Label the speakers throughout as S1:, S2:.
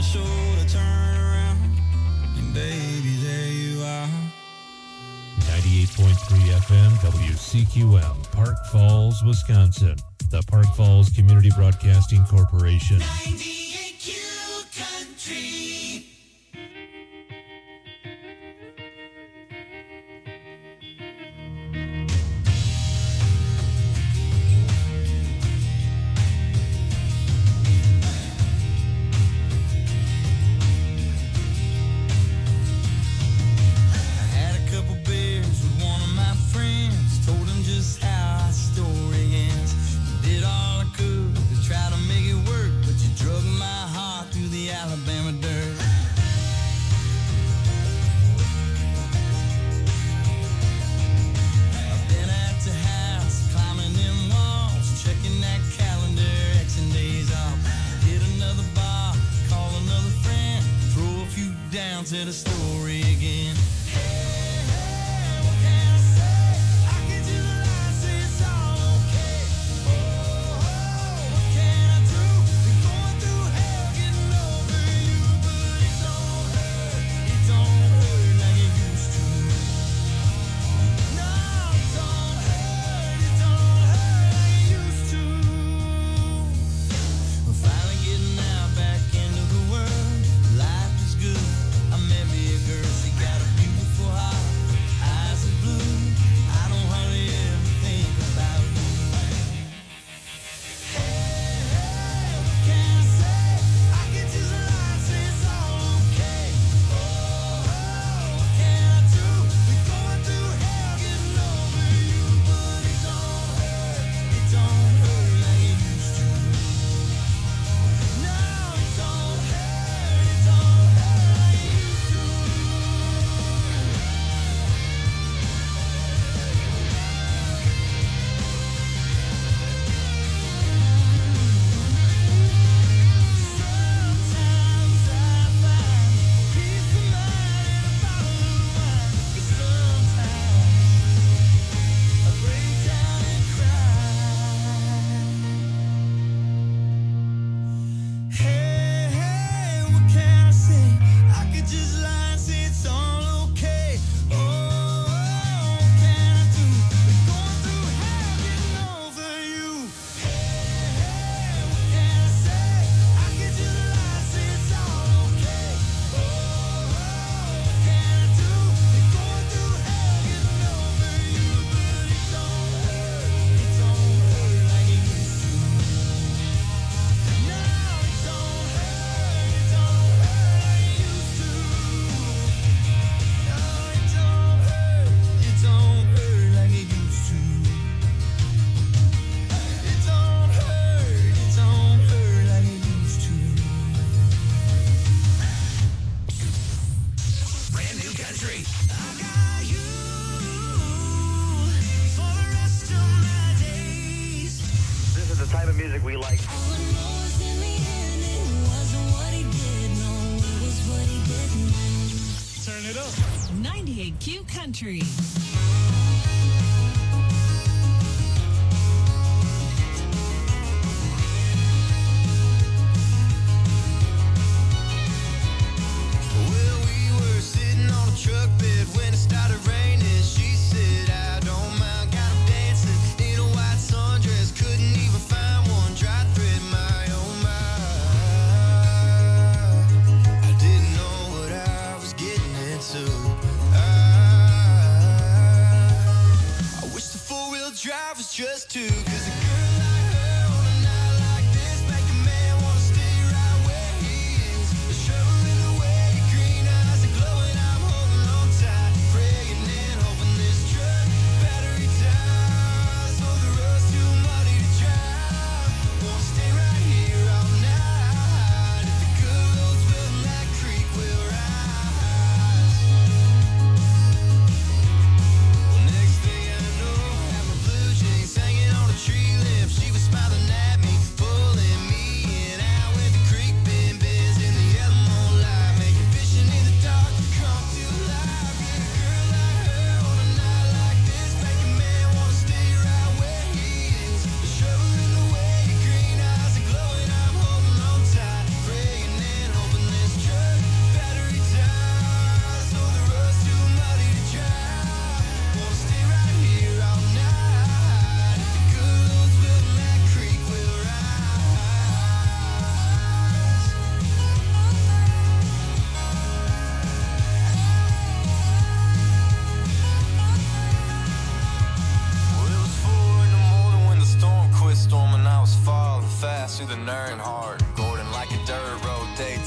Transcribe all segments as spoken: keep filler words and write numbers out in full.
S1: shoulder, turn around, and baby, there you are.
S2: ninety-eight point three F M W C Q M, Park Falls, Wisconsin. The Park Falls Community Broadcasting Corporation.
S1: ninety-eight Q Country. To the story again. Hey, hey, what can I say? I can just lie, say it's all okay. Oh, oh, what can I do? Been going through hell, getting over you, but it don't hurt. It don't hurt like it used to. No, it don't hurt. It don't hurt like it used to. We're finally getting out back into the world. Life is good. I met me a girl, she got a beautiful heart, eyes are blue. I don't hardly ever think about you. Hey, hey, what can I say? I can just lie, say it's all okay. Oh, oh, what can I do? We're going through hell, getting over you, but it don't hurt. It don't hurt like it used to. No, it don't hurt. It don't hurt like it used to. Sometimes I find peace of mind in a bottle of wine. But sometimes I break down and cry. Hey, hey, what can I say? I could just lie and say it's all okay. Oh, what can I do? Been going through hell, getting over you. Hey, hey, what can I say? I could just lie and say it's all okay. Oh, what can I do? Been going through hell, getting over you, but it don't hurt. It don't hurt like it used to. No, it don't hurt. It don't hurt like it used to. No, it don't hurt. It don't hurt like it used to. It don't hurt. It don't hurt like it used to. Brand new country. I got you for the rest of my days.
S3: This is the type of music we like.
S1: All I know is in the end it wasn't what he did. No, it was what he didn't do. Turn it up.
S4: ninety-eight Q Country.
S1: Well, we were sitting on a truck bed when it started raining. She said, I don't mind, got him dancing in a white sundress. Couldn't even find one dry thread, my oh my. I didn't know what I was getting into. I, I wish the four-wheel drive was just two, 'cause a girl like her on a night like this make a man wanna stay right where he is. The shoveling away, your green eyes are glowing, I'm holding on tight, praying and hoping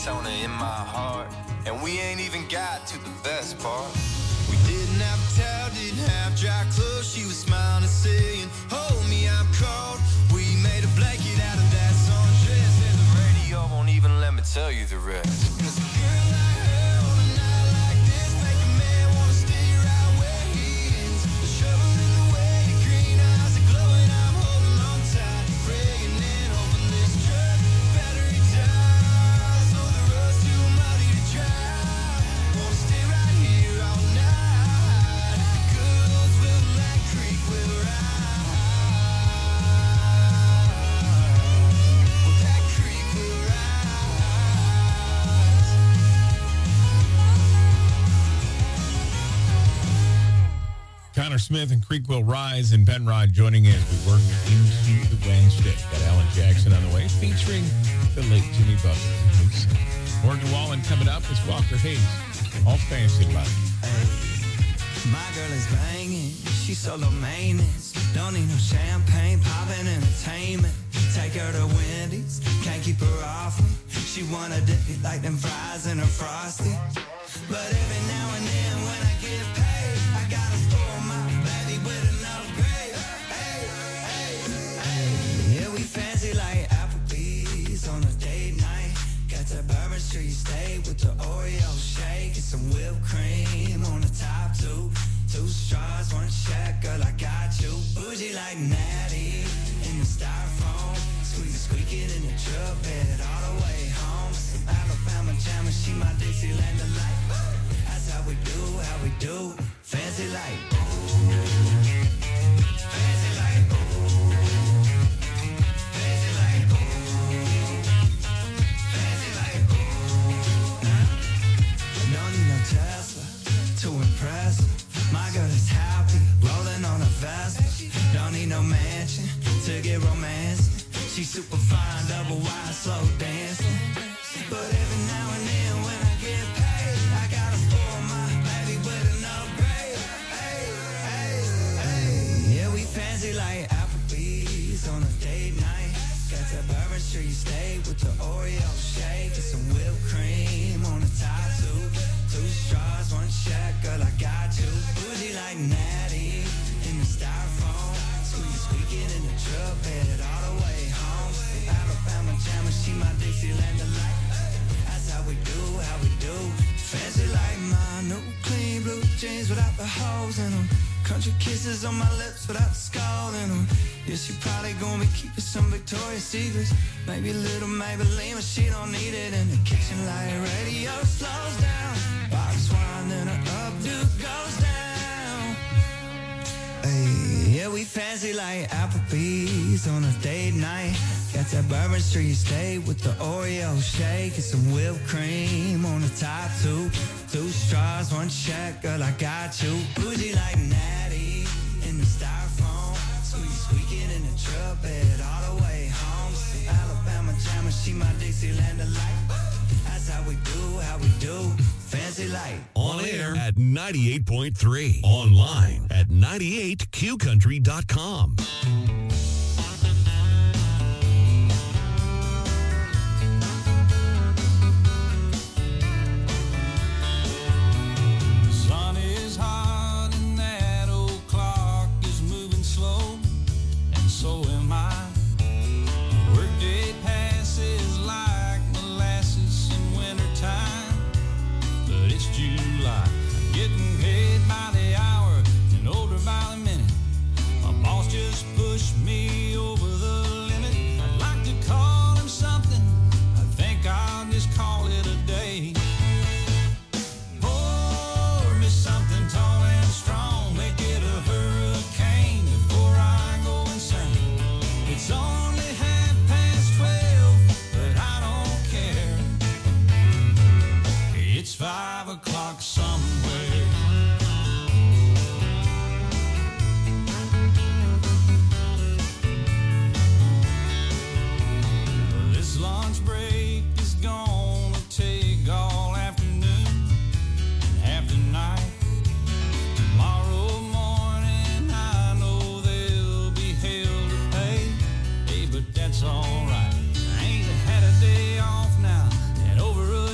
S5: Daytona in my heart. And we ain't even got to the best part.
S1: We didn't have a towel, didn't have dry clothes. She was smiling and saying, hold me, I'm cold. We made a blanket out of that sundress, and the
S5: Radio won't even let me tell you the rest.
S1: Cause a girl like her on a night like this make a man wanna stay right where he is. The shovel in the way, the green eyes are glowing. I'm holding on tight, praying and hoping this truck battery dies. So the road's too muddy to drive. Wanna stay right here all night. The girls will like Creek will rise. Well, that creek will rise.
S6: Connor Smith and Creek Will Rise and Penrod joining in. We work into the Wednesday. Got Alan Jackson on the way, featuring the late Jimmy Buffett. Morgan Wallen coming up is Walker Hayes. All Fantasy Live.
S1: Hey, my girl is banging. She's solo maintenance. Don't need no champagne, popping entertainment. Take her to Wendy's. Can't keep her off me. She wanna dip it like them fries in her frosty. But every now and then when I get paid, I gotta spoil my baby with an upgrade. Hey, hey, hey. Yeah, we fancy like Applebee's on a date night. Got that Bourbon Street steak with the Oreo shake and some whipped cream on the top two. Two straws, one check, girl, I got you. Bougie like Natty in the styrofoam. Squeak, squeaking in the truck bed all the way home. Some Alabama jammer, she my Dixieland delight. That's how we do, how we do. Fancy like, fancy like, fancy like, fancy like. Don't need no Tesla to impress her. My girl is happy, rolling on a Vespa. Don't need no mansion to get romance. She's super fine, double wide, slow dancing. But every now and then when I get paid, I gotta spoil my baby with an upgrade. Hey, hey, hey. Yeah, we fancy like Applebee's on a date night. Got that Bourbon Street steak with the Oreo shake and some whipped cream on the top two. Two straws, one check, girl, I got you. Bougie like Natty in the styrofoam. Squeak, squeaking in the truck bed all the way home. Alabama jammer, she my Dixieland delight. That's how we do, how we do. Fancy like my new clean blue jeans without the holes in them. Country kisses on my lips without the skull in them. Yeah, she probably gonna be keeping some Victoria's Secrets. Maybe a little Maybelline, but she don't need it. In the kitchen light radio slows down. Box wine and her updo goes down. Hey, yeah, we fancy like Applebee's on a date night. Got that Bourbon Street steak with the Oreo shake and some whipped cream on the top two. Two straws, one check, girl, I got you. Bougie like Natty in the styrofoam. Squeak, squeaking in the truck bed all the way home. Some Alabama jammer, she my Dixieland delight. That's how we do, how we do. Fancy like.
S7: On air at ninety-eight point three. Online at ninety-eight q country dot com.
S1: Alright, I ain't had a day off now in over a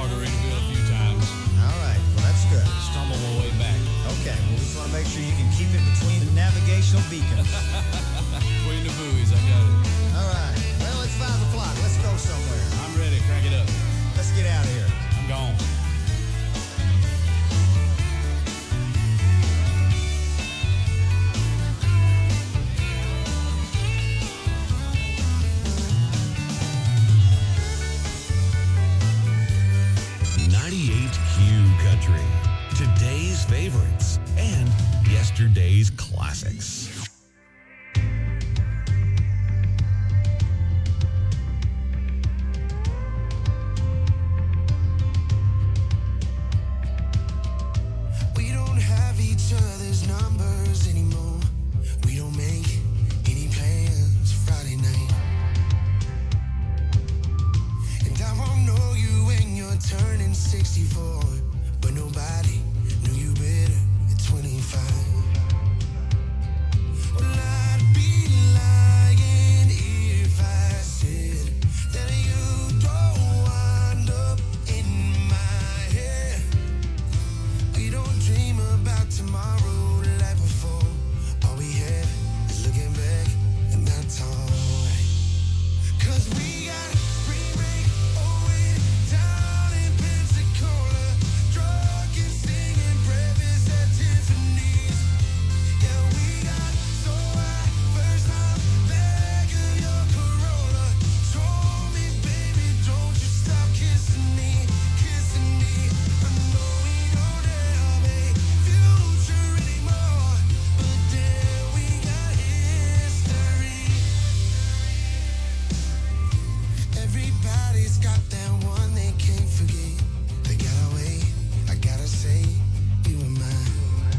S8: Margaritaville a few times.
S9: All right. Well, that's good.
S8: Stumble my way back.
S9: Okay. Well, we just want to make sure you can keep it between the navigational beacons.
S8: Between the buoys, I got it.
S9: All right. Well, it's five o'clock. Let's go somewhere.
S8: I'm ready. Crank it up.
S9: Let's get out of here.
S8: I'm gone.
S7: ninety-eight Q Country. Today's favorites and yesterday's classics.
S1: We don't have each other's numbers anymore. We don't make any plans Friday night. And I won't know you when you're turning sixty-four, but nobody knew you better at twenty-five. Well, I'd be lying if I said that you don't wind up in my head. We don't dream about tomorrow like before. All we had is looking back, and that's alright. 'Cause we got spring break, oh, it down in Pensacola. Drunk and singing breakfast at Tiffany's. Yeah, we got so high, first time back of your Corolla. Told me, baby, don't you stop kissing me, kissing me. I know we don't have a future anymore, but damn, we got history. Everybody's got that one they can't forget. They got away, I gotta say, you were mine.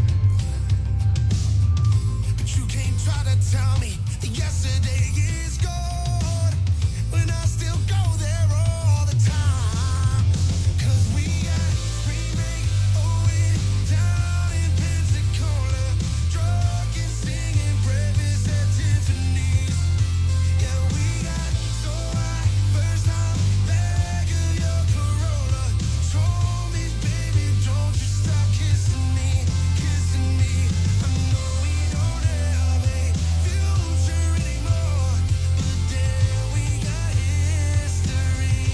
S1: But you can't try to tell me that yesterday is gone, when I still go there all the time. 'Cause we got spring break, oh, it down in Pensacola. Drunk and singing breakfast at Tiffany's. Yeah, we got so high, first time back of your Corolla. Told me, baby, don't you stop kissing me, kissing me. I know we don't have a future anymore, but damn, we got history.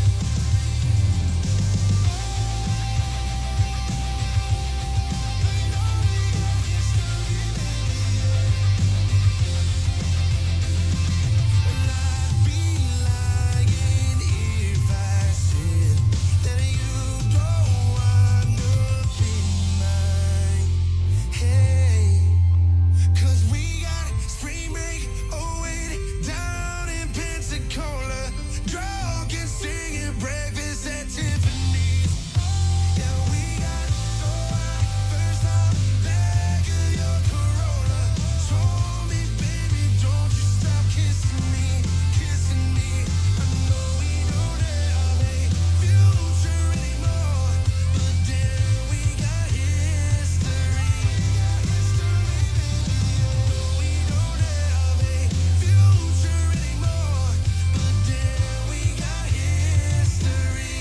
S1: I'd be lying if I said that you don't wind up in my head. 'Cause we got spring break, oh, it down in Pensacola. Drunk and singing breakfast at Tiffany's. Yeah, we got so high, first time back of your Corolla. Told me, baby, don't you stop kissing me, kissing me. I know we don't have a future anymore, but damn, we got history. We don't have a future anymore, but damn, we got history.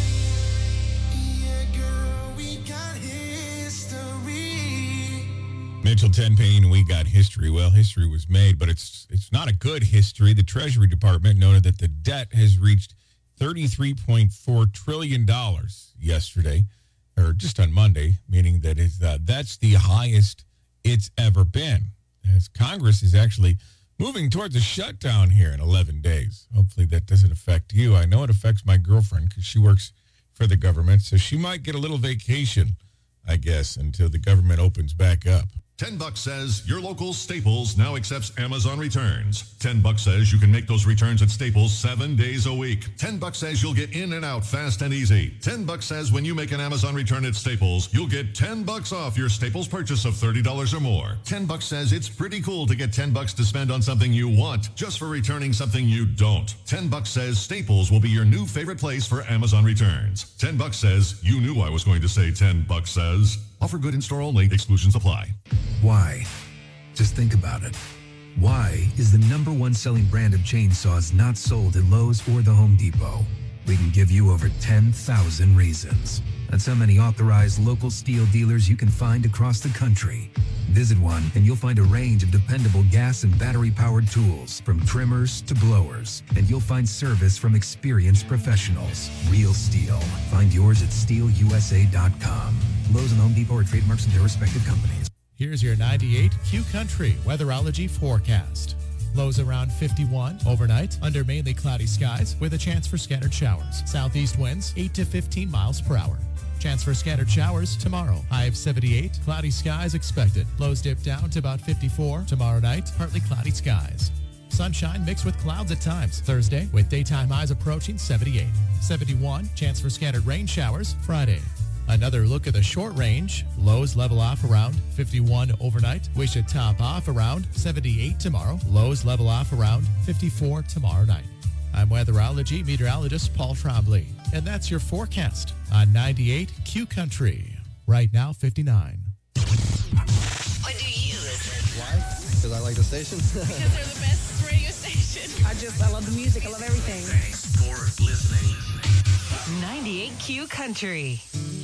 S1: Yeah, girl, we got history.
S6: Mitchell Tenpayne, we got history. Well, history was made, but it's it's not a good history. The Treasury Department noted that the debt has reached thirty-three point four trillion dollars yesterday, or just on Monday, meaning that is uh, that's the highest it's ever been. As Congress is actually moving towards a shutdown here in eleven days. Hopefully that doesn't affect you. I know it affects my girlfriend because she works for the government, so she might get a little vacation, I guess, until the government opens back up.
S10: ten bucks says your local Staples now accepts Amazon returns. ten bucks says you can make those returns at Staples seven days a week. ten bucks says you'll get in and out fast and easy. ten bucks says when you make an Amazon return at Staples, you'll get ten bucks off your Staples purchase of thirty dollars or more. ten bucks says it's pretty cool to get ten bucks to spend on something you want just for returning something you don't. ten bucks says Staples will be your new favorite place for Amazon returns. ten bucks says you knew I was going to say ten bucks says. Offer good in store only. Exclusions apply.
S11: Why? Just think about it. Why is the number one selling brand of chainsaws not sold at Lowe's or the Home Depot? we can give you over ten thousand reasons. That's how many authorized local Stihl dealers you can find across the country. Visit one and you'll find a range of dependable gas and battery-powered tools, from trimmers to blowers. And you'll find service from experienced professionals. Real Stihl. Find yours at Stihl U S A dot com. Lowe's and Home Depot are trademarks of their respective companies.
S12: Here's your ninety-eight Q Country weatherology forecast. Lows around fifty-one overnight under mainly cloudy skies with a chance for scattered showers. Southeast winds eight to fifteen miles per hour. Chance for scattered showers tomorrow. High of seventy-eight. Cloudy skies expected. Lows dip down to about fifty-four. Tomorrow night, partly cloudy skies. Sunshine mixed with clouds at times. Thursday with daytime highs approaching seventy-eight. seventy-one. Chance for scattered rain showers Friday. Another look at the short range. Lows level off around fifty-one overnight. We should top off around seventy-eight tomorrow. Lows level off around fifty-four tomorrow night. I'm weatherology meteorologist Paul Trombley, and that's your forecast on ninety-eight Q Country. Right now, fifty-nine.
S4: Why do you listen?
S13: Why? Because I like the station.
S4: Because they're the best radio station.
S14: I just, I love the music. I love everything.
S7: Thanks for listening.
S4: ninety-eight Q Country.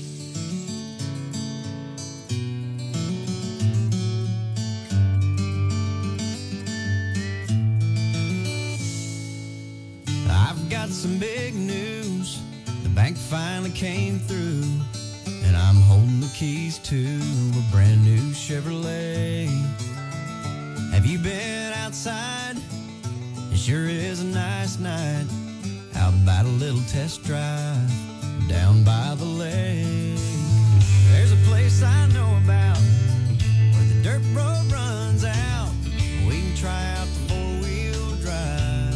S9: I've got some big news. The bank finally came through, and I'm holding the keys to a brand new Chevrolet. Have you been outside? It sure is a nice night. How about a little test drive down by the lake? There's a place I know about where the dirt road runs out. We can try out the four-wheel drive.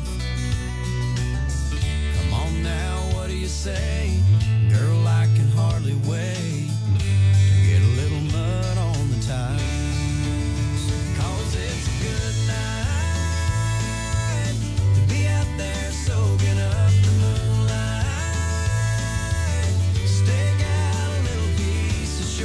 S9: Come on now, what do you say? Girl, I can hardly wait to get a little mud on the tires. 'Cause it's a good night to be out there soaking up the moonlight. Stake out a little piece of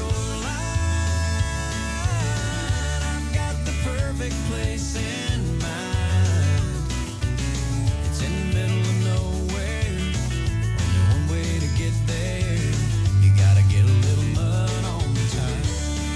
S9: shoreline. I've got the perfect place in mind. It's in the middle of nowhere. Only one way to get there. You gotta get a little mud on the tires.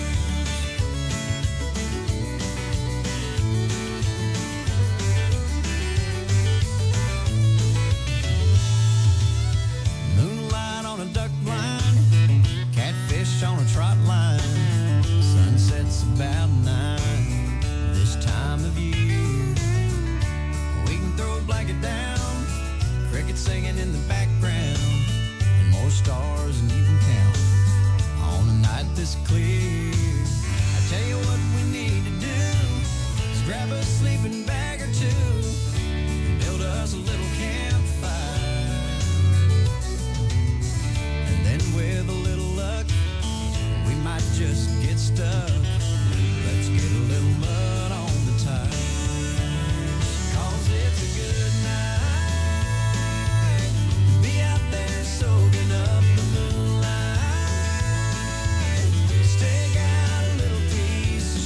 S9: Moonlight on a duck blind, catfish on a trot line. Sunset's about nine this time of year. We can throw a blanket down, crickets singing in the background, and more stars than you can count on a night this clear. I tell you what we need to do is grab a sleeping bag or two and build us a little campfire. And then with a little luck, we might just get stuck. Let's get a little mud on the tires. 'Cause it's a good night to be out there soaking up the moonlight. Stake out a little piece of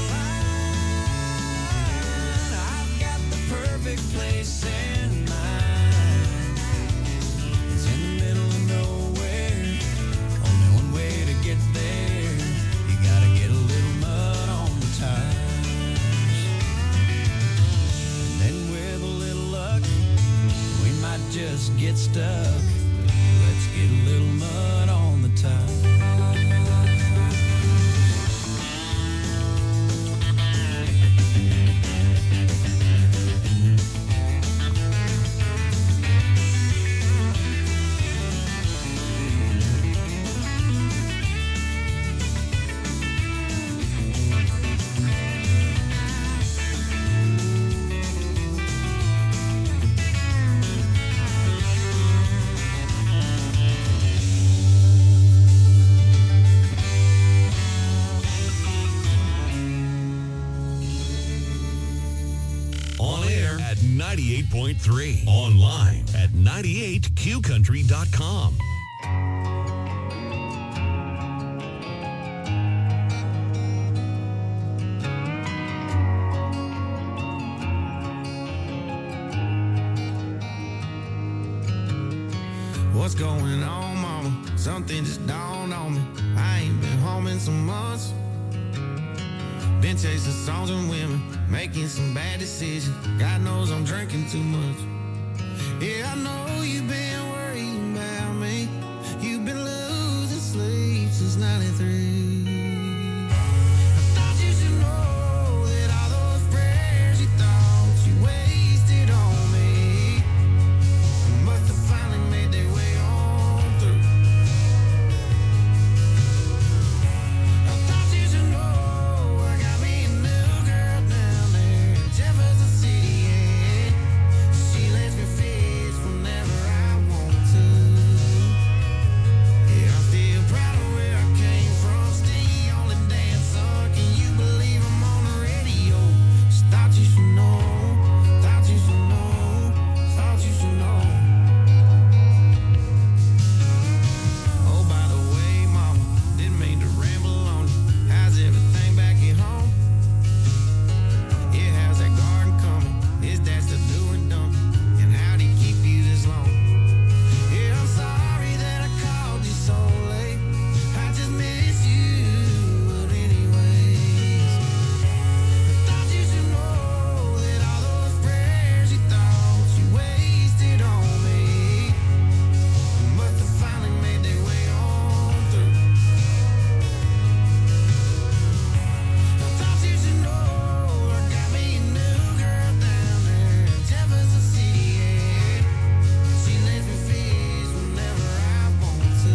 S9: shoreline. I've got the perfect place in mind. It's in the middle of nowhere. Only one way to get there. You gotta get a little mud on the tires. And then with a little luck, we might just get stuck. Let's get a little mud on the tires.
S7: On air at ninety-eight point three. Online at ninety-eight Q country dot com.
S13: What's going on, mama? Something just dawned on me. I ain't been home in some months. Been chasing songs and women, making some bad decisions. God knows I'm drinking too much. Yeah, I know you've been worrying about me. You've been losing sleep since ninety-three. I thought you should know that all those prayers you thought you wasted on me must have finally made their way on through. I thought you should know I got me a new girl down there in Jefferson City, yeah. She lets me fish whenever I want to. Yeah, I'm still proud of where I came from. Still only damn son. Can you believe I'm on the radio? Just thought you should know. Thought you should know. Thought you should know. Oh, by the way, mama, didn't mean to ramble on you. How's everything back at home? Yeah, how's that garden coming? Is that still doing dumb? And how'd he keep you this long? Yeah, I'm sorry that I called you so late. I just miss you. But anyways, I thought you should know that all those prayers you thought you wasted on me must have finally made their way on through. I thought you should know I got me a new girl down there in Jefferson City, yeah. She lets me fish whenever I want to.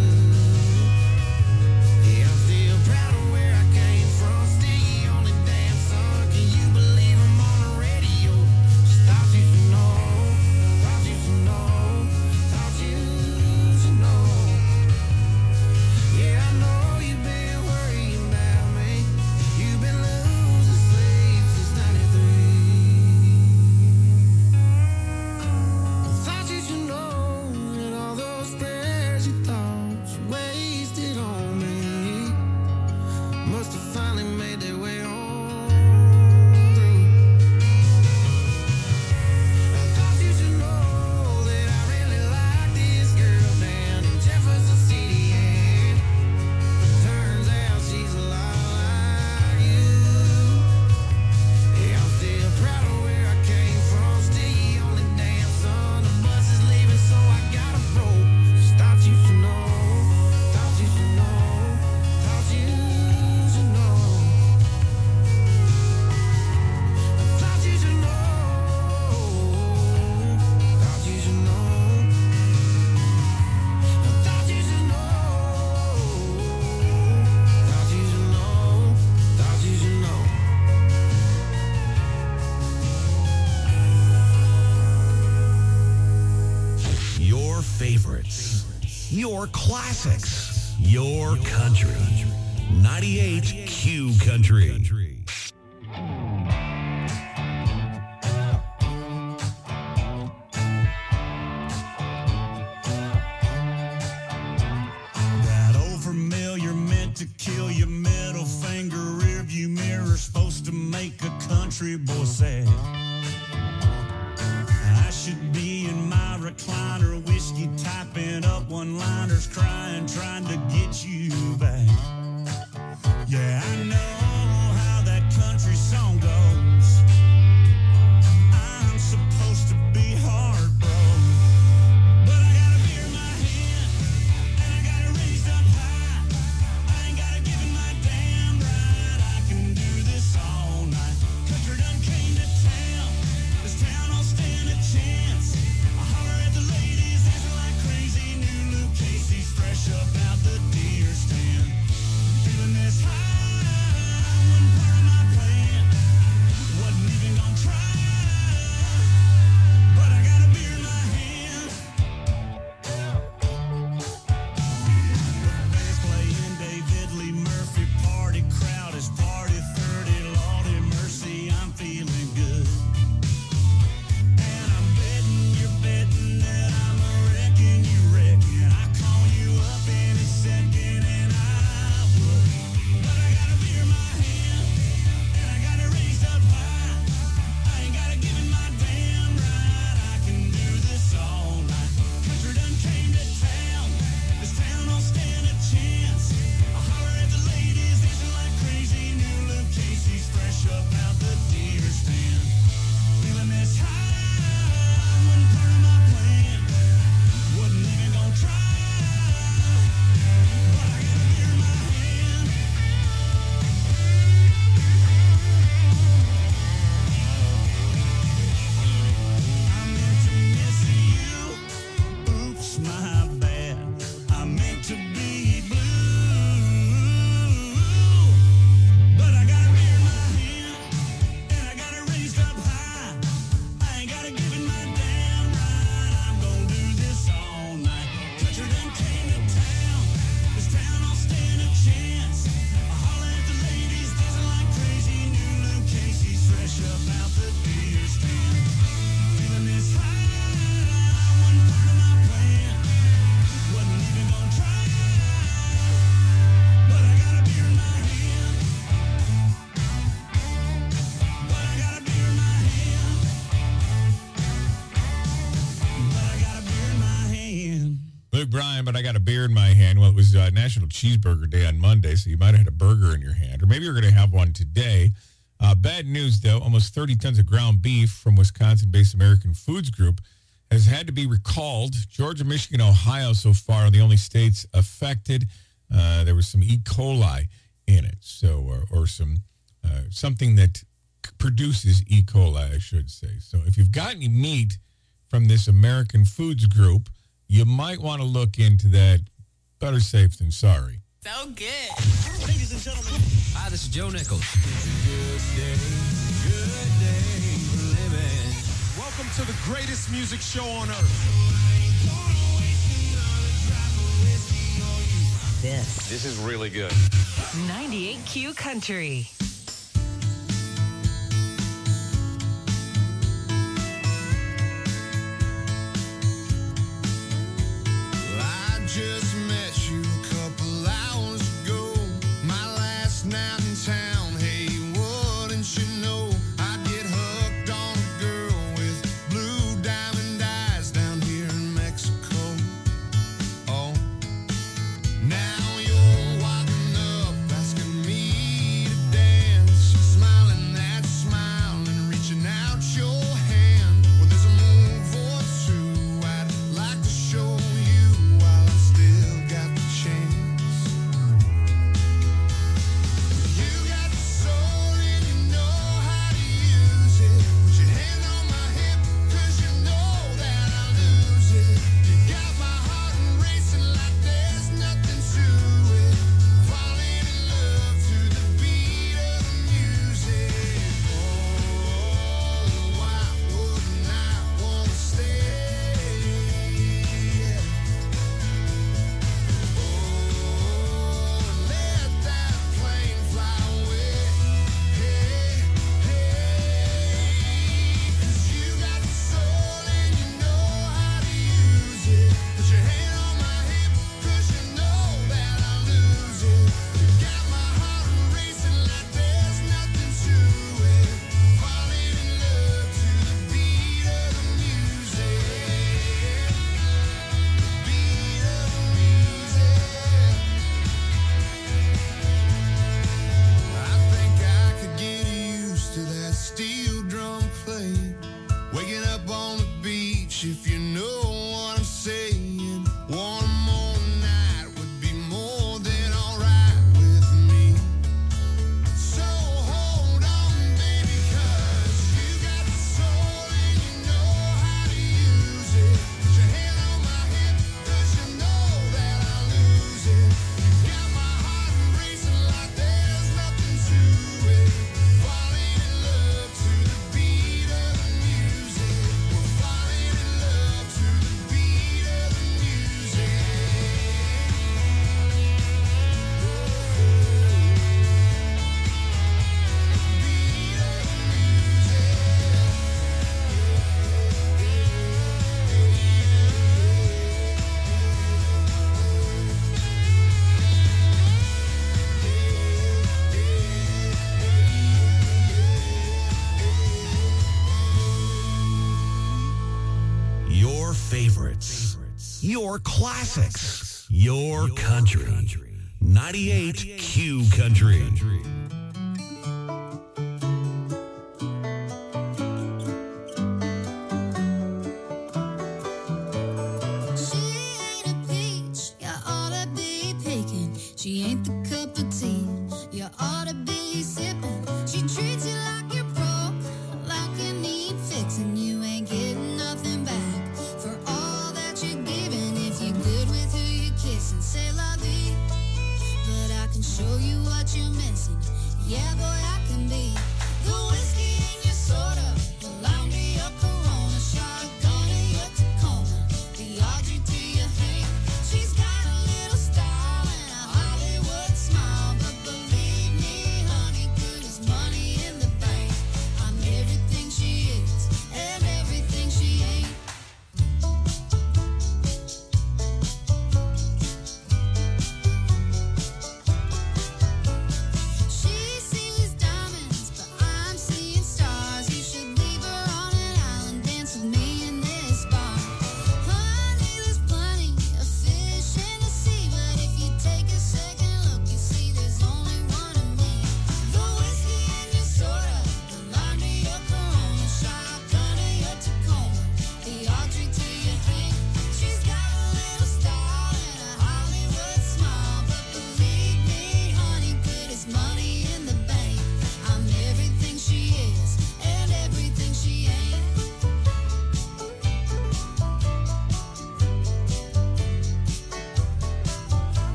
S13: Yeah, I'm still proud of where I came from. Still only damn son. Can you believe I'm on the radio? Just thought you should know. Thought you should know. Thought you should know. Yeah, I know you've been worrying about me. You've been losing sleep since ninety-three. Thought you should know that all those prayers you thought you wasted on me must have finally made their way on through. I thought you should know that I really like this girl down in Jefferson City, yeah. Turns out she's a lot like you. Yeah, I'm still proud of where I came from. Still only damn son. The bus is leaving, so I gotta roll. Just thought you should know. Thought you should know. Thought you should know. I thought you should know. Thought you should know. I thought you should know. Thought you should know. Thought you should know.
S7: Your favorites, your classics, your country. ninety-eight Q Country.
S1: That old familiar meant to kill your middle finger, rearview mirror, supposed to make a country boy sad. I should be in my recliner, whiskey typing up one-liners, crying, trying to get you back. Yeah, I know how that country song goes. I'm supposed to be heartbroken, but I got a beer in my hand, and I got it raised up high. I ain't gotta give it my damn right. I can do this all night. Country done came to town. This town will stand a chance. I holler at the ladies, dancing like crazy. New Luke Casey's fresh up out the deer stand.
S6: Brian, but I got a beer in my hand. Well, it was uh, National Cheeseburger Day on Monday, so you might have had a burger in your hand. Or maybe you're going to have one today. Uh, bad news, though. Almost thirty tons of ground beef from Wisconsin-based American Foods Group has had to be recalled. Georgia, Michigan, Ohio so far are the only states affected. Uh, there was some E. coli in it, so or, or some uh, something that produces E. coli, I should say. So if you've got any meat from this American Foods Group, you might want to look into that. Better safe than sorry.
S4: So good.
S3: Ladies and gentlemen.
S9: Hi, this is Joe Nichols.
S13: Good day, good day living.
S15: Welcome to the greatest music show on earth.
S4: This.
S3: This is really good.
S4: ninety-eight Q Country.
S13: I just met you a couple hours ago. My last night in town. Hey, wouldn't you know I get hooked on a girl with blue diamond eyes down here in Mexico. Oh, now you're walking up asking me to dance, smiling that smile and reaching out your hand. Well, there's a move or two I'd like to show you while I still got the chance. You got the soul and you know how to use it. Put your hand on my hip, cause you know that I lose it. You got my heart racing like there's nothing to it. Falling in love to the beat of the music. Oh, why wouldn't I wanna stay? Oh, let that plane fly away. Hey, hey, 'cause you got the soul and you know how to use it. Put your hand on my hip, 'cause you know that I lose it. You got my heart racing like there's nothing to it. Falling in love to the beat of the music. The beat of the music. I think I could get used to that steel drum playing. Waking up on the beach, if you know what I'm saying. One more night would be more than alright with me. So hold on, baby, 'cause you got the soul and you know how to use it. Put your hand on my hip, 'cause you know that I lose it. You got my heart racing like there's nothing to it. Falling in love to the beat of the music. We're falling in love to the beat of the music.
S7: Your favorites. Your classics. Your country. ninety-eight Q Country.
S1: She ain't a peach, you oughta be picking. She ain't the cup of tea, you oughta be sipping. She treats you like you're broke, like you need fixing. You ain't getting nothing back for all that you're giving. If you're good with who you're kissing, say la vie. But I can show you what you're missing.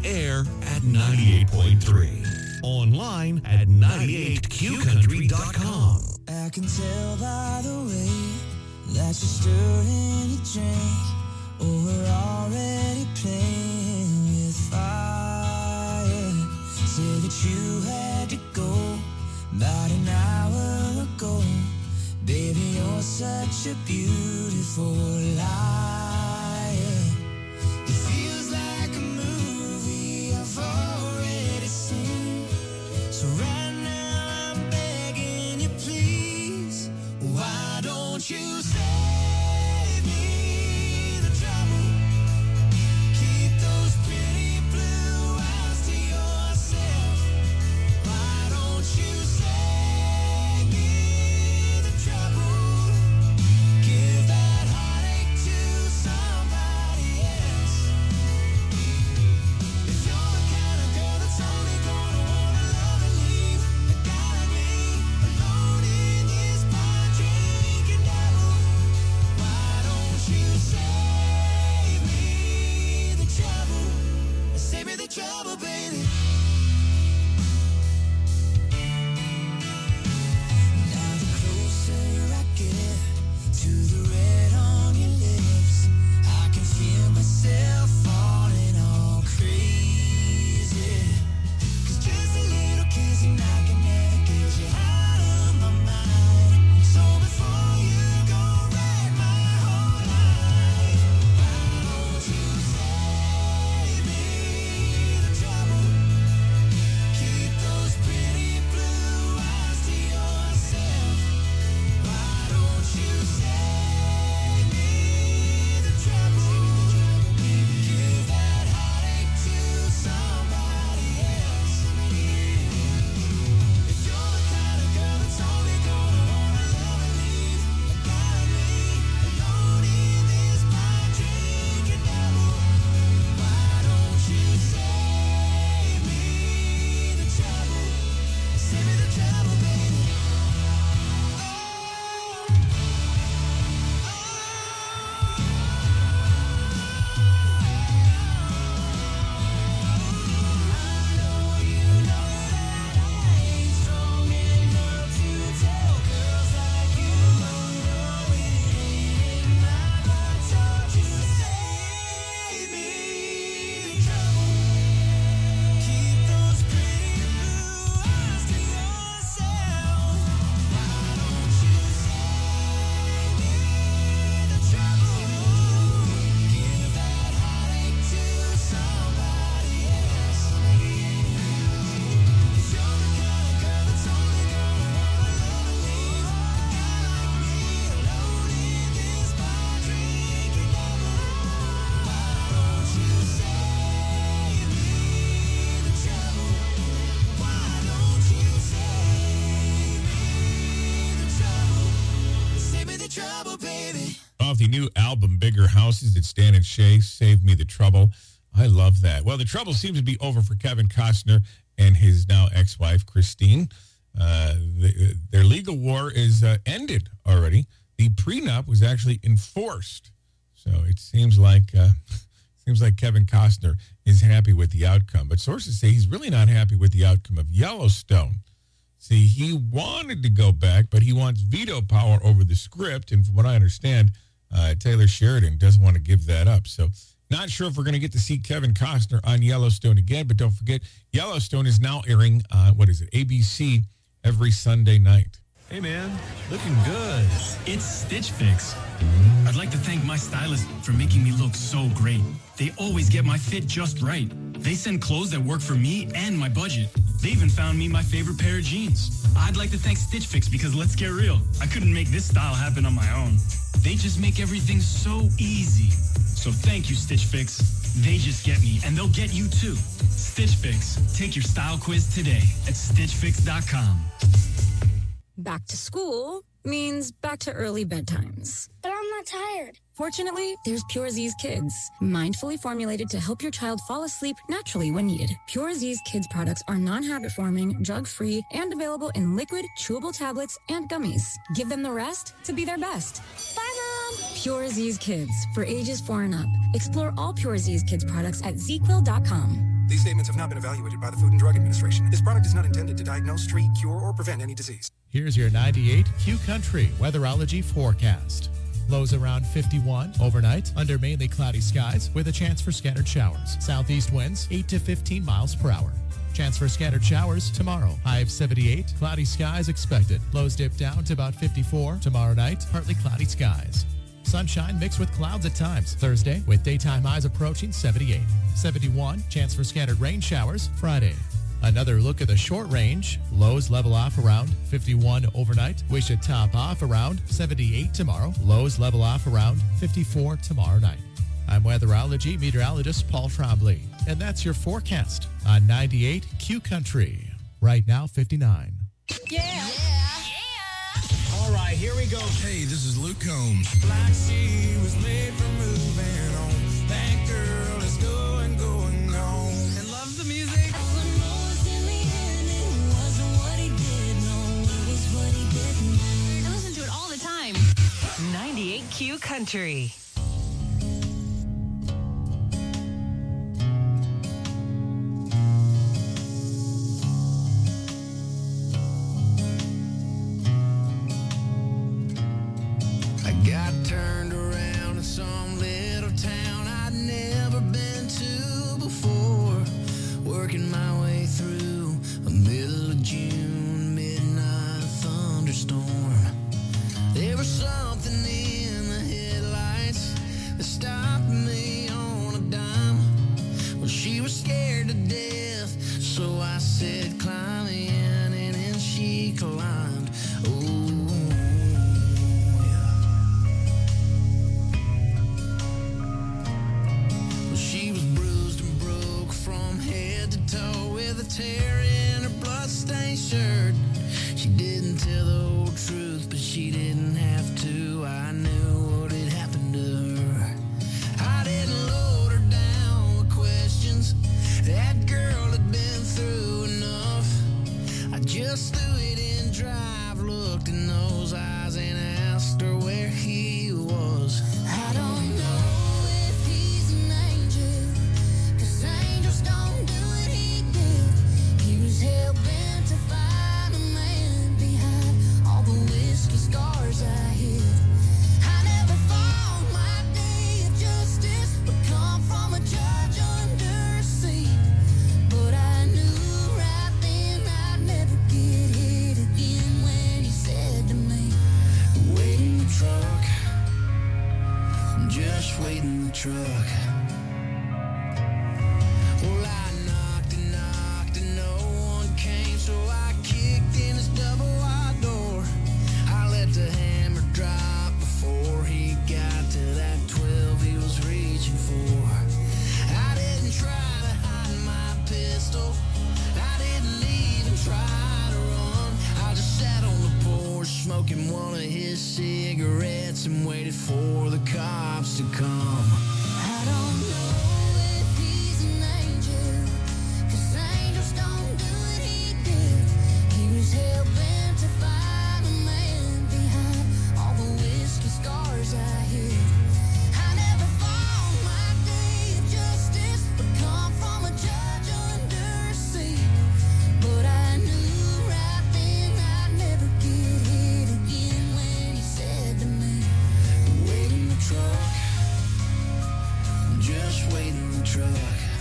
S7: On air at ninety-eight point three. Online at ninety-eight q country dot com.
S1: I can tell by the way that you're stirring your drink. Oh, we're already playing with fire. Say that you had to go about an hour ago. Baby, you're such a beautiful liar. It feels like a movie I've already seen. So right now I'm begging you, please. Why don't you save me the trouble? Keep those pretty blue eyes to yourself. Why don't you save me the trouble? Give that heartache to somebody else. If you're the kind of girl that's only gonna wanna love and leave a guy like me alone in this bar drinking devil, why don't you save me the trouble? Save me the trouble, baby. Now the closer I get to the red on your lips, I can feel myself falling all crazy. 'Cause just a little kiss and I can never get you out of my mind. So before you go wreck my whole life, why don't you save me the trouble? Keep those pretty blue eyes to yourself. Why don't you save me the trouble? Give that heartache to somebody else. If you're the kind of girl that's only gonna wanna love and leave a guy like me alone in this bar drinking devil, why don't you save me the trouble? Save me the trouble, baby.
S6: Off the new album, Bigger Houses, it's Stan and Shay, Save Me the Trouble. I love that. Well, the trouble seems to be over for Kevin Costner and his now ex-wife, Christine. Uh, the, their legal war is uh, ended already. The prenup was actually enforced. So it seems like uh, seems like Kevin Costner is happy with the outcome. But sources say he's really not happy with the outcome of Yellowstone. See, he wanted to go back, but he wants veto power over the script. And from what I understand, uh, Taylor Sheridan doesn't want to give that up. So not sure if we're going to get to see Kevin Costner on Yellowstone again. But don't forget, Yellowstone is now airing on, what is it, A B C every Sunday night.
S16: Hey, man, looking good. It's Stitch Fix. I'd like to thank my stylist for making me look so great. They always get my fit just right. They send clothes that work for me and my budget. They even found me my favorite pair of jeans. I'd like to thank Stitch Fix because let's get real, I couldn't make this style happen on my own. They just make everything so easy. So thank you, Stitch Fix. They just get me, and they'll get you too. Stitch Fix. Take your style quiz today at stitch fix dot com.
S17: Back to school means back to early bedtimes.
S18: But I'm not tired.
S17: Fortunately, there's Pure Z's Kids, mindfully formulated to help your child fall asleep naturally when needed. Pure Z's Kids products are non-habit forming, drug-free, and available in liquid, chewable tablets, and gummies. Give them the rest to be their best.
S18: Bye, Mom!
S17: Pure Z's Kids, for ages four and up. Explore all Pure Z's Kids products at z quill dot com.
S19: These statements have not been evaluated by the Food and Drug Administration. This product is not intended to diagnose, treat, cure, or prevent any disease.
S12: Here's your ninety-eight Q Country weatherology forecast. Lows around fifty-one overnight under mainly cloudy skies with a chance for scattered showers. Southeast winds eight to fifteen miles per hour. Chance for scattered showers tomorrow. High of seventy-eight. Cloudy skies expected. Lows dip down to about fifty-four. Tomorrow night, partly cloudy skies. Sunshine mixed with clouds at times. Thursday, with daytime highs approaching seventy-eight. seventy-one. Chance for scattered rain showers Friday. Another look at the short range. Lows level off around fifty-one overnight. We should top off around seventy-eight tomorrow. Lows level off around fifty-four tomorrow night. I'm weatherology meteorologist Paul Trombley, and that's your forecast on ninety-eight Q Country. Right now, fifty-nine.
S14: Yeah.
S15: All right, here we go.
S20: Hey, this is Luke Combs.
S13: Like she was made for moving on. That girl is going, going on.
S14: And love the music.
S4: I listen to it all the time. ninety-eight Q Country.
S13: I got turned around in some little town I'd never been to before. Working my way through a middle of June midnight thunderstorm. There was something in the headlights that stopped me on a dime. Well, she was scared to death, so I said, climb in, and then she climbed. Oh, tear in her bloodstained shirt. She didn't tell the whole truth, but she didn't have to. I knew what had happened to her. I didn't load her down with questions. That girl had been through enough. I just threw it in drive, looked in those eyes, and asked her where he was. I don't know if he's an angel, 'cause angels don't do what he did. He was hell-bent to find a man behind all the whiskey scars I hid. I never found my day of justice, but come from a judge under a seat. But I knew right then I'd never get hit again when he said to me, wait in the truck, just wait in the truck. Well, I knocked and knocked and no one came, so I kicked in his double wide door. I let the hammer drop before he got to that twelve he was reaching for. I didn't try to hide my pistol. I didn't even try to run. I just sat on the porch smoking one of his cigarettes and waited for the cops to come. I don't know if he's an angel, 'cause angels don't do what he did. He was hell-bent to find a man behind all the whiskey scars I hid. I never found my day of justice, but come from a judge under a seat. But I knew right then I'd never get hit again when he said to me, wait in the truck, just wait in the truck.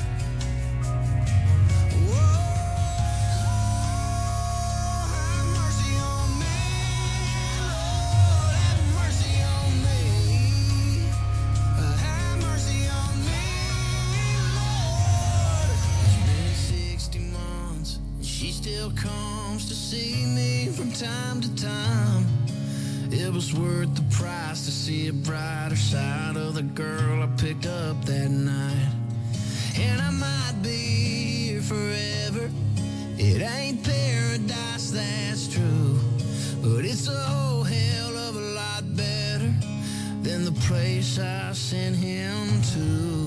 S13: Comes to see me from time to time. It was worth the price to see a brighter side of the girl I picked up that night. And I might be here forever. It ain't paradise, that's true, but it's a whole hell of a lot better than the place I sent him to.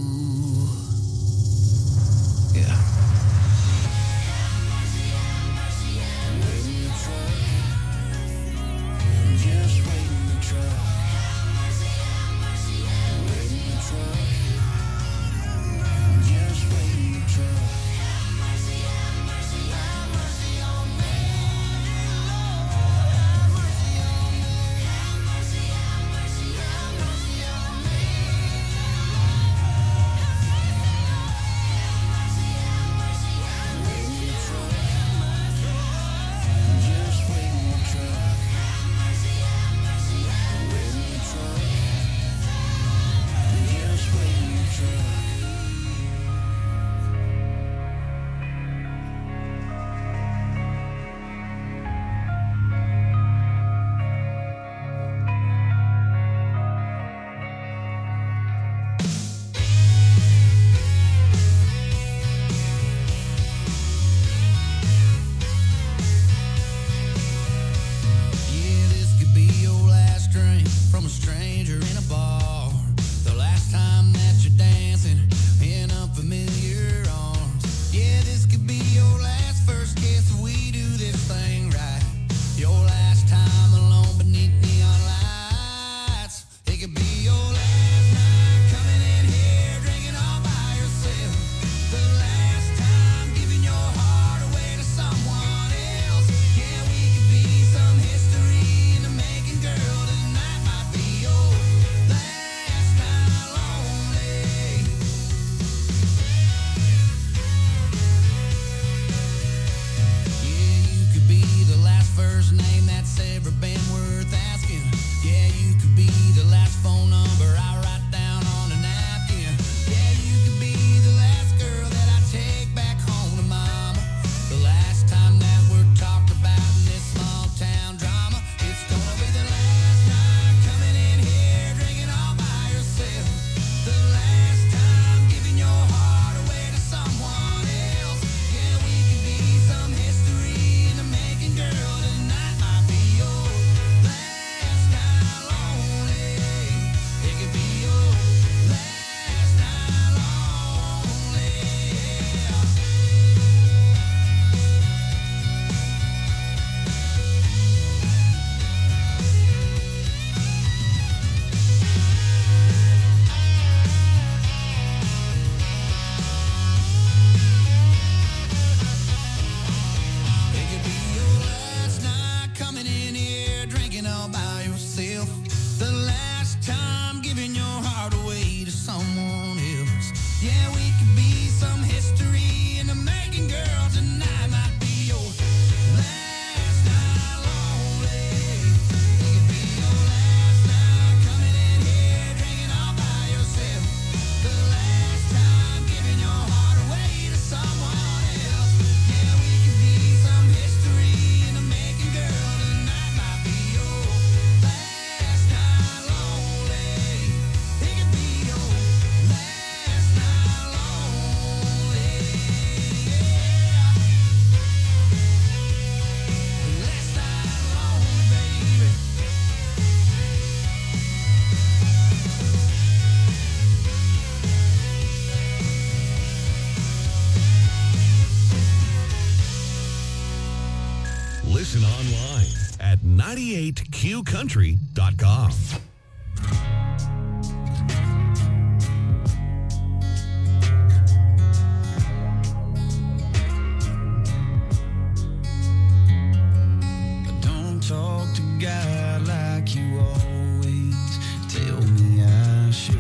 S13: Yeah. Just wait in the truck.
S7: online at ninety-eight Q country dot com.
S13: Don't talk to God like you always tell me I should.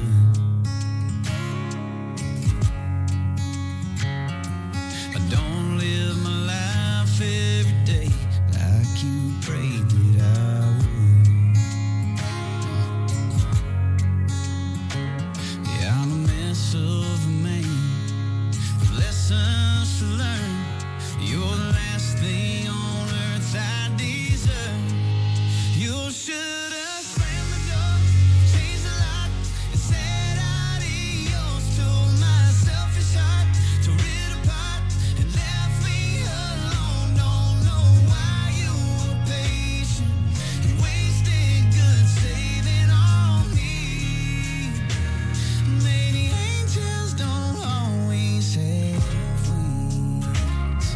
S13: I don't live my life every day like you prayed that I would. Yeah, I'm a mess of a man with lessons to learn. You're the last thing on earth I deserve. You should have slammed the door, changed the lock, and said adios to my selfish heart. Tore it apart and left me alone. Don't know why you were patient and wasted good saving on me. Maybe angels don't always have wings.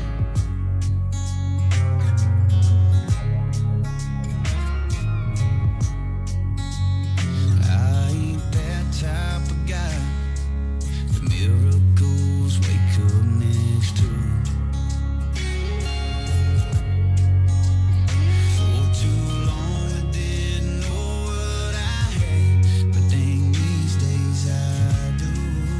S13: I ain't that type of guy that miracles wake up next to. For too long I didn't know what I had, but dang, these days I do.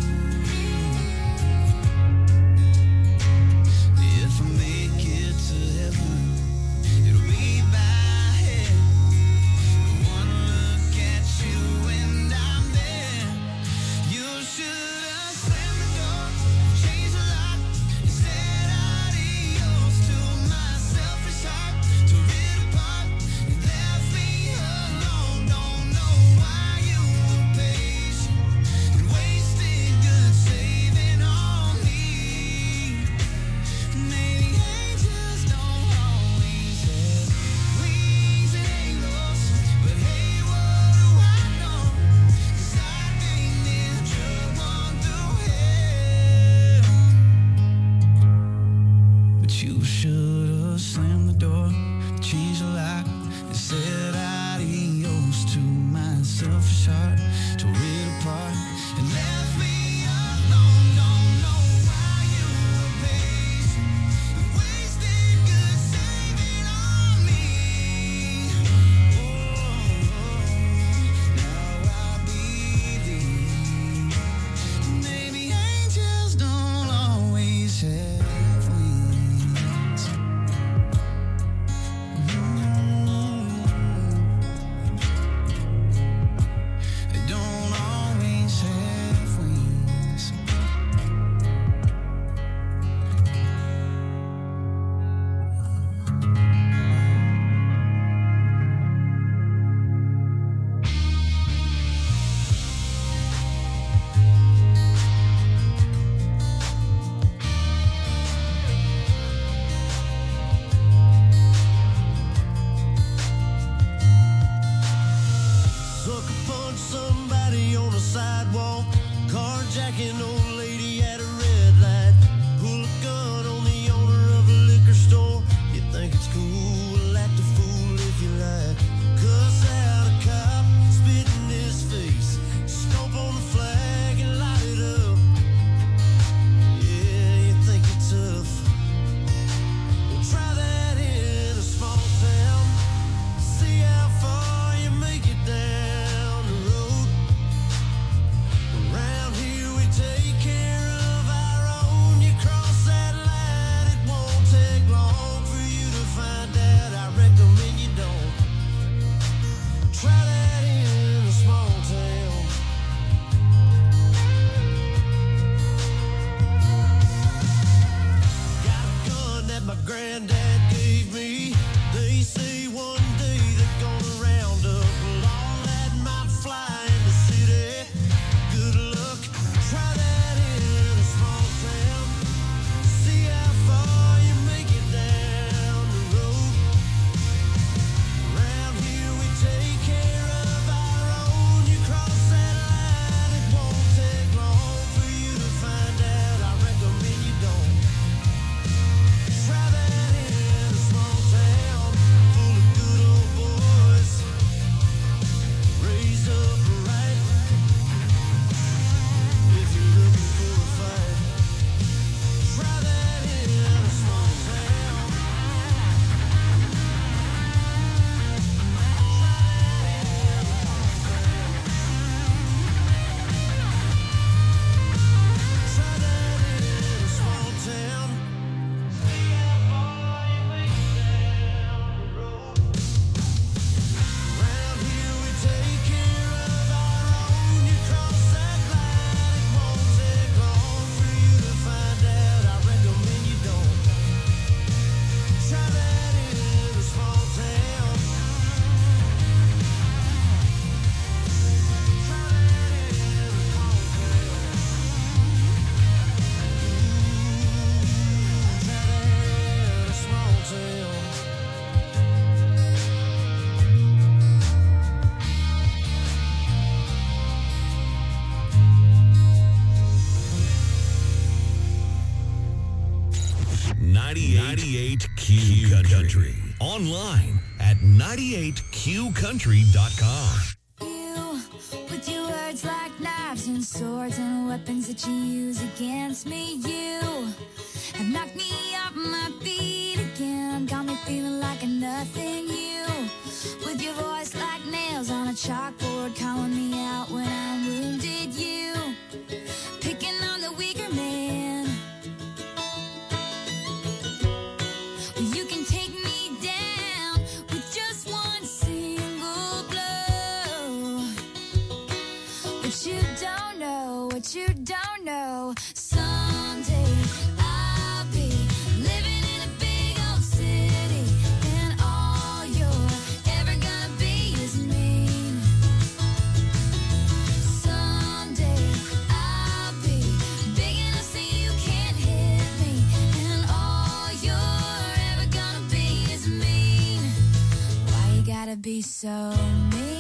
S13: If I make it to heaven, it'll be by head. One look at you and I'm there. You should have slammed the door, changed the lock, and said adios to my selfish heart. Tore it apart and left me alone. Don't know why you were patient and wasted good saving on me. Maybe angels don't always have wings and angles, but hey, what do I know? 'Cause I think this drug one through hell. But you should have slammed the door, changed the lock, and said adios to my selfish heart. Tore it apart and left me alone. Don't know why you were patient and wasted good saving on me. Now I believe maybe angels don't always have wings. They don't always have wings. Sucker punch somebody on the sidewalk, carjacking old lady at a red light, pull a gun on the owner of a liquor store. You think it's cool, act a fool if you like. Cuss out a cop, spit in his face, stomp on the flag and light it up. Yeah, you think you're tough. Well, try that in a small town. See how far you make it down the road. Around here we take
S7: ninety-eight Q Country. Online at ninety-eight Q country dot com.
S21: You, with your words like knives and swords and weapons that you use against me, you have knocked me off my feet again, got me feeling like a nothing. You, with your voice like nails on a chalkboard, calling me out when I'm wounded. You, picking on the weaker man. You can take me down with just one single blow. But you don't know what you don't know. Someday I'll be living in a big old city, and all you're ever gonna be is mean. Someday I'll be big enough so you can't hit me, and all you're ever gonna be is mean. Why you gotta be so mean?